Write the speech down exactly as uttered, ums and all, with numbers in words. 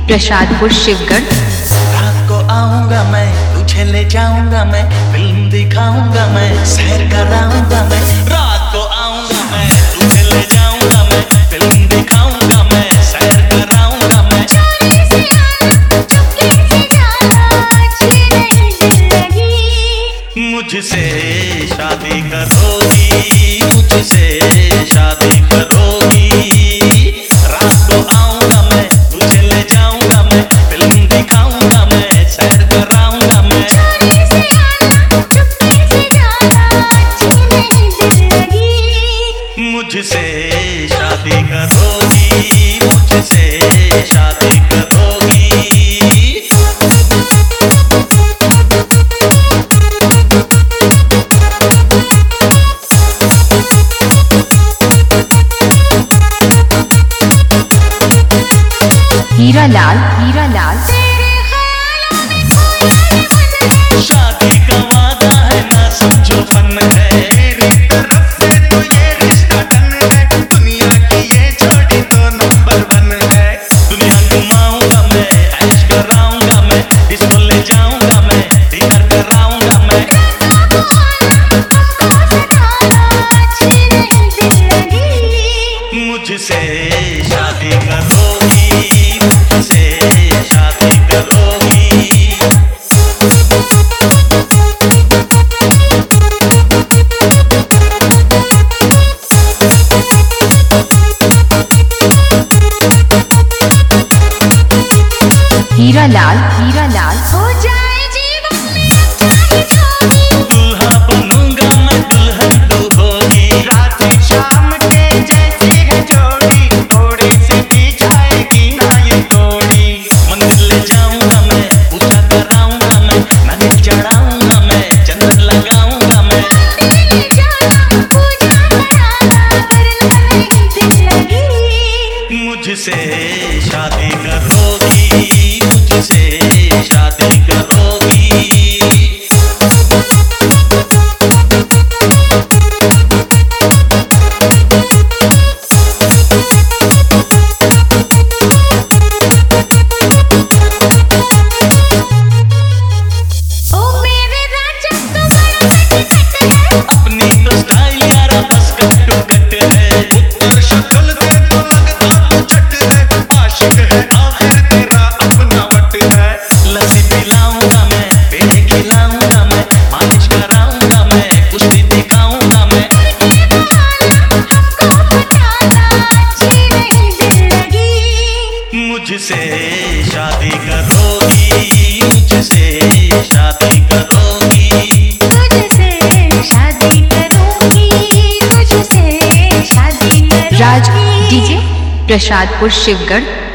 प्रसादपुर शिवगढ़। रात को आऊंगा मैं, तुझे ले जाऊंगा मैं, फिल्म दिखाऊंगा मैं, सैर कराऊंगा मैं। रात को आऊंगा मैं, तुझे ले जाऊंगा मैं, फिल्म दिखाऊंगा मैं, सैर कराऊंगा मैं। चोरी से आना, चुपके से जाना, अच्छी नहीं दिल लगी। मुझसे शादी करोगी, मुझसे शादी करोगी। रात को आऊंगा मैं, तुझे ले जाऊंगा मैं, फिल्म दिखाऊंगा मैं, सैर कराऊंगा मैं। चोरी से आना, चुपके से जाना, अच्छी नहीं दिल लगी। मुझसे शादी करोगी, मुझसे शादी करोगी। हीरा लाल, हीरा लाल। तेरे ख्यालों में खोया है मन है। शादी का वादा है ना समझो फन है। मेरी तरफ से तो ये रिश्ता डन है। दुनिया की ये जोड़ी तो नंबर वन है। दुनिया घुमाऊंगा मैं, ऐश कराऊंगा मैं, इसको ले जाऊंगा मैं, डिनर कराऊंगा मैं। रातों को आना, हमको सताना, अच्छी नहीं दिल लगी। मुझसे शादी करोगी, मुझसे शादी करोगी। हीरा लाल, हीरा लाल। हो जाए जीवन में अच्छा ही जोगी। दूल्हा बनूंगा मैं, दुल्हन तू होगी। रात शाम के जैसी है जोड़ी, थोड़ी सी की जाएगी ना ये तोड़ी। मंदिर ले जाऊंगा मैं, पूजा कराऊंगा मैं, नारियल चढ़ाऊंगा मैं, चंदन लगाऊंगा मैं। मंदिर ले जाना, पूजा कराना, करना नहीं दिल लगी। मुझसे शादी करोगी, मुझसे शादी करोगी। ओ मेरे राजा तो बड़ा सट है। अपनी तो स्टाइल यारा बस कट टू कट है। उत्तर शक्ल से तो लगता तू चट है। आशिक है आखिर तेरा अपना वट है। लस्सी पिलाऊंगा मैं, पेड़े खिलाऊंगा मैं, मालिश कराऊंगा मैं, कुश्ती दिखाऊंगा मैं। उनके बहाना हमको पटाना, अच्छी नहीं दिल लगी। मुझसे शादी करोगी, मुझसे शादी करोगी। तुझसे शादी करूंगी, तुझसे शादी करूंगी। राज डीजे प्रसादपुर शिवगढ़।